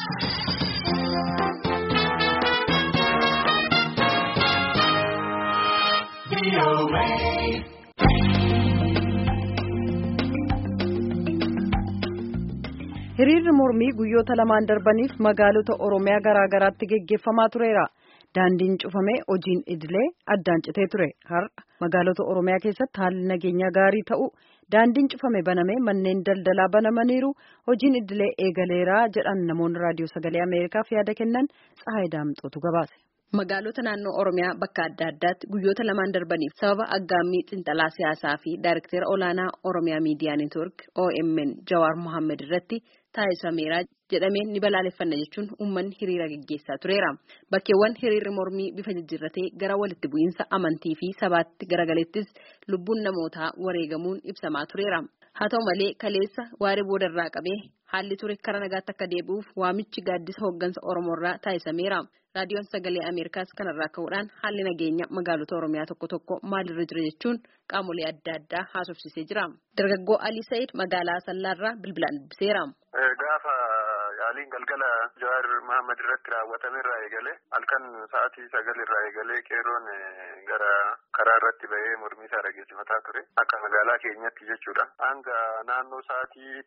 Hiriirri mormii guyyoota lamaan darbaniif magaalota Oromiyaa garaa garaatti geggeeffamaa tureera. Daandiin cufamee hojiin idilee addaan citee ture. Har'a magaalota Oromiyaa keessatti haalli nageenyaa gaarii ta'u daandiin cufame banamee manneen daldalaa banamaniiru hojiin idilee eegaleeraa jedhan namoonni raadiyoo sagalee Ameerikaaf yaada kennan Tsahaay Daamxootu gabaase. Magaalota naannoo Oromiyaa bakka adda addaatti guyyoota lamaan darbaniif sababa aggaammii xinxalaa siyaasaa fi Daayirektara olaanaa Oromiyaa Miidiyaa Neetwoork OMN Jawaar Mohaammed irratti taasifameera jedhamee ni balaaleffanna jechuun uummanni hiriira gaggeessaa tureera. Bakkeewwan hiriirri mormii bifa jijjiirratee gara walitti bu'iinsa amantii fi sabaatti garagalettis lubbuun namootaa wareegamuun ibsamaa tureera. Haa ta'u malee kaleessa waaree boodarraa qabee haalli ture karaa nagaatti akka deebi'uuf waamichi gaaddisa hooggansa Oromoorraa taasifameera. Raadiyoon sagalee Ameerikaas kanarraa ka'uudhaan haalli nageenya magaalota Oromiyaa tokko tokko maalirra jira jechuun qaamolee adda addaa haasofsiisee jira. Dargaggoo Alii Sa'iid magaalaa Sallaarraa bilbilaan dubbiseera. Gaafa yaaliin galgala Jawaar Mohaammed irratti raawwatame irraa eegalee halkan sa'aatii 9 irraa eegalee qeerroon gara karaa irratti bahee mormii isaa dhageessifataa ture. Akka magaalaa keenyatti jechuudha. Hanga naannoo sa'aatii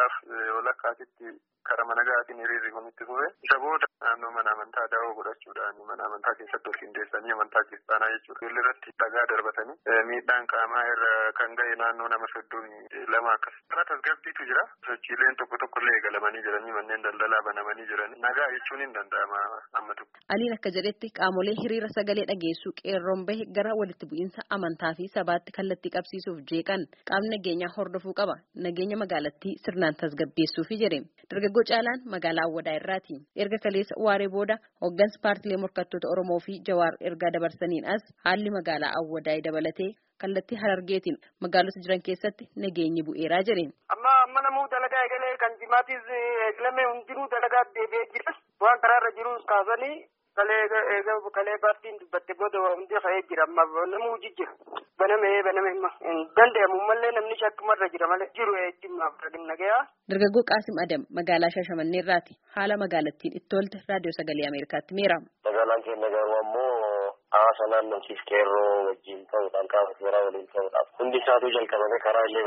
7 walakkaatitti karaa mana gaatiin hiriirri kun itti fufe. Isa booda naannoo mana amantaa daawoo godhachuudhaan mana amantaa keessatti ol qindeessanii amantaa kiristaanaa jechuudha. Fuulli irratti dhagaa darbatanii miidhaan qaamaa irra kan ga'e naannoo nama 32 akkas. Karaa tasgabbiitu jira. Sochiileen tokko illee eegalamanii jiranii manneen daldalaa banamanii jiranii. Nagaa jechuun hin danda'ama amma tokko. Aliin akka jedhetti qaamolee hiriira sagalee dhageessuu qeerroon bahe gara walitti bu'iinsa amantaa fi sabaatti kallattii qabsiisuuf jeeqan qaamni nageenyaa hordofuu qaba. Nageenya magaalattii sirnaan tasgabbeessuufi jedhe. Dargaggoo Caalaan magaalaa Awwadaa irraati. Erga kaleessa waaree booda hooggansa paartilee morkattoota Oromoo fi Jawaar ergaa dabarsaniin as haalli magaalaa Awwadaa dabalatee kallattii Harargeetiin magaalota jiran keessatti nageenyi bu'eeraa jedhe. Amma namuu dalagaa eegalee kan jimaatis eegalamee hundinuu dalagaa deebi'ee jira. Waan karaarra jirus kaasanii kalee paartiin dubbatte booda hundi ka'ee jira. Amma namuu jijjiira. Banamee danda'amu malee namni shakkumarra jira malee jiru eeyyammaa nagayaa. Dargaggoo Qaasim Adam magaalaa Shaashamannee irraati. Haala magaalattiin itti tolte raadiyoo sagalee Ameerikaatti meera. Magaalaan keenya garuu ammoo hawaasa naannootiif qeerroo wajjin ta'uudhaan qaama seeraa waliin ta'uudhaaf hundi isaatu jalqabame karaa illee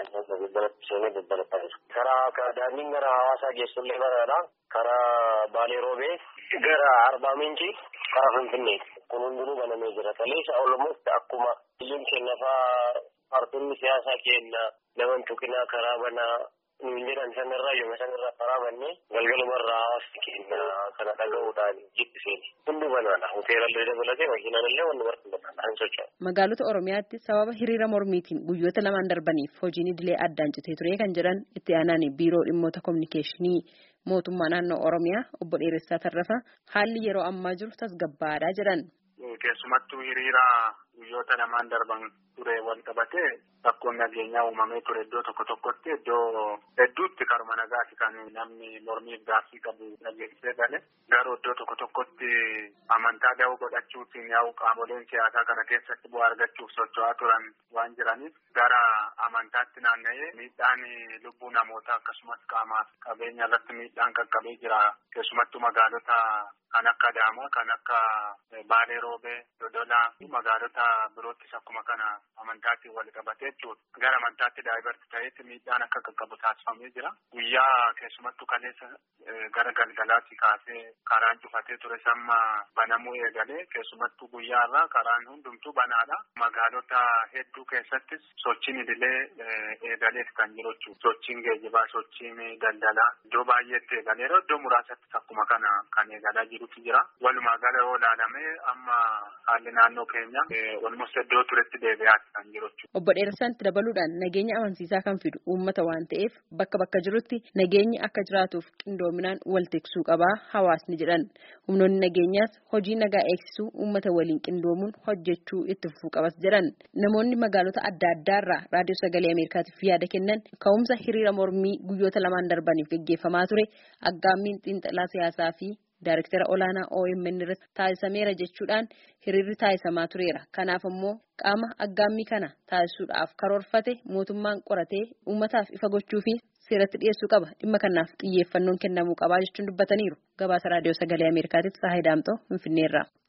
badee dabbalataa jiru. Karaa daandiin gara hawaasaa geessullee baraadha. Karaa Baalee Roobee gara Arbaa Miinci karaa Finfinnee kun hundinuu banamee jira. Kaleessa Oromooti akkuma biyyiin keenya fa'aa paartonni siyaasaa keenya nama tuqinaa karaa banaa nuun jedhan sanarraa yooma sanarraa karaa bannee galgalumarraa hawaasni keenya kana dhaga'uudhaan jibbiseen hundi banaadha. Hoteelallee dabalatee makiinaallee wanni barbaadaan socho'a. Magaalota Oromiyaatti sababa hiriira mormiitiin guyyoota lamaan darbaniif hojiin idilee addaan citee ture kan jedhan itti aanaan biiroo dhimmoota kominikeeshinii mootummaa naannoo Oromiyaa obbo Dheeressaa Tarrafaa haalli yeroo ammaa jiru tasgabbaadhaa jedhan. Keessumattuu hiriira guyyoota lamaan darban ture wal qabatee rakkoon nageenyaa uumamee ture iddoo tokkotti iddoo hedduutti karuma nagaati kan namni mormiif gaaffii qabu dhageessisee gale. Garuu iddoo tokkotti amantaa da'oo godhachuutiin yaa'u qaamoleen siyaasaa kana keessatti bu'aa argachuuf socho'aa turan waan jiraniif gara amantaatti naanna'ee miidhaan lubbuu namootaa akkasumas qaamaaf qabeenya irratti miidhaan qaqqabee jira. Keessumattuu magaalota kan akka Adaamaa, kan akka Baalee Roobee, Dodolaa magaalota biroottis akkuma kana amantaatiin wal qabatee jechuudha. Gara amantaatti daa'ibarti ta'etti miidhaan akka qaqqabu taasifamee jira. Guyyaa keessumattuu kaleessa gara galgalaatti kaasee karaan cufatee ture samma banamuu eegalee keessumattuu guyyaarraa karaan hundumtuu banaadha. Magaalota hedduu keessattis sochiin idilee eegaleef kan jiru jechuudha. Sochiin geejjibaa, sochiin daldalaa iddoo baay'eetti eegaleera. Iddoo muraasatti akkuma kana kan eegalaa jirutu jira. Walumaa gala yoo ilaalamee amma haalli naannoo keenya walumatti iddoo turetti deebi'aatti kan jiru jechuudha. Obbo Dheeressaatti dabaluudhaan nageenya amansiisaa kan fidu uummata waan ta'eef bakka jirutti nageenyi akka jiraatuuf qindoominaan wal tiksuu qabaa hawaasni jedhan. Humnoonni nageenyaas hojii nagaa eegsisuu uummata waliin qindoomuun hojjechuu itti fufuu qabas jedhan. Namoonni magaalota adda addaarraa raadiyoo sagalee Ameerikaatiif yaada kennan ka'umsa hiriira mormii guyyoota lamaan darbaniif gaggeeffamaa ture aggaammiin xiinxalaa siyaasaa fi Daayirektara olaanaa OMN irratti taasisameera jechuudhaan hiriirri taasisamaa tureera. Kanaaf immoo qaama aggaammii kana taasisuudhaaf karoorfate mootummaan qoratee uummataaf ifa gochuu fi seeratti dhiyeessuu qaba. Dhimma kanaaf xiyyeeffannoon kennamuu qabaa jechuun dubbataniiru. Gabaasa raadiyoo sagalee Ameerikaatiif Saahidaamtoo Finfinneerraa.